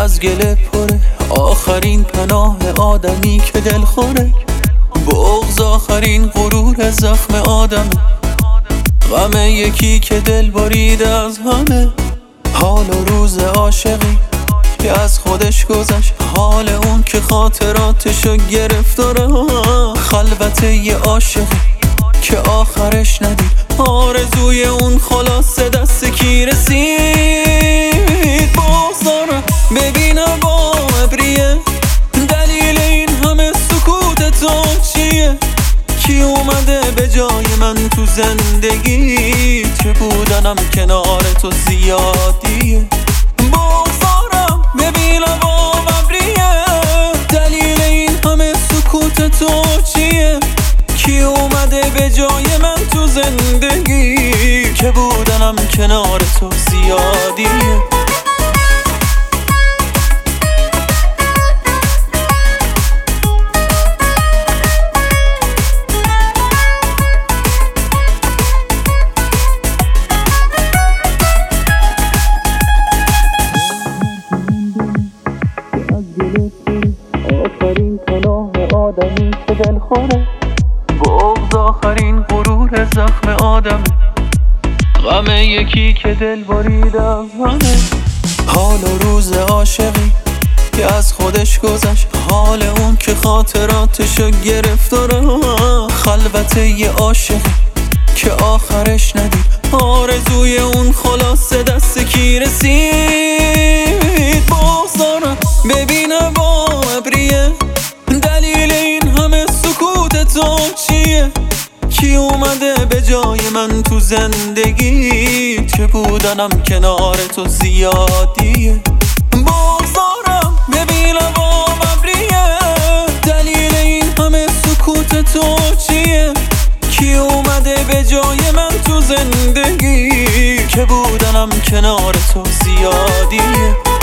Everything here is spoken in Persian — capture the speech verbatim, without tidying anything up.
از گله پره، آخرین پناه آدمی که دل خوره. بغض آخرین غرور زخم آدم، غم یکی که دل بریده از همه. حال و روز عاشقی که از خودش گذشت، حال اون که خاطراتشو گرفت. داره خلوت یه عاشقی که آخرش ندید، آرزوی اون خلاصه دست کی رسید. بازدارم ببینم با ابریه، دلیل این همه سکوت تو چیه؟ کی اومده به جای من تو زندگی؟ چه بودنم کنار تو زیادیه. بازدارم ببینم با ابریه، دلیل این همه سکوت تو چیه؟ کی اومده به جای من تو زندگی؟ که بودنم کنار تو زیادیه. آخرین پناه آدمی که دل خوره، بغض آخرین غرور زخم آدم، غم یکی که دل بریده از همه. حال و روز عاشقی که از خودش گذشت، حال اون که خاطراتشو گرفت. داره خلوت یه عاشقی که آخرش ندید، آرزوی اون خلاصه دست کی رسید. بازدارم ببینم با ابریه، دلیل این همه سکوت تو چیه؟ کی اومده به جای من تو زندگی؟ چه بودنم کنار تو زیادیه. بازدارم ببینم با ابریه، دلیل این همه سکوت تو چیه؟ کی اومده به جای من تو زندگی؟ که بودنم کنار تو زیادیه.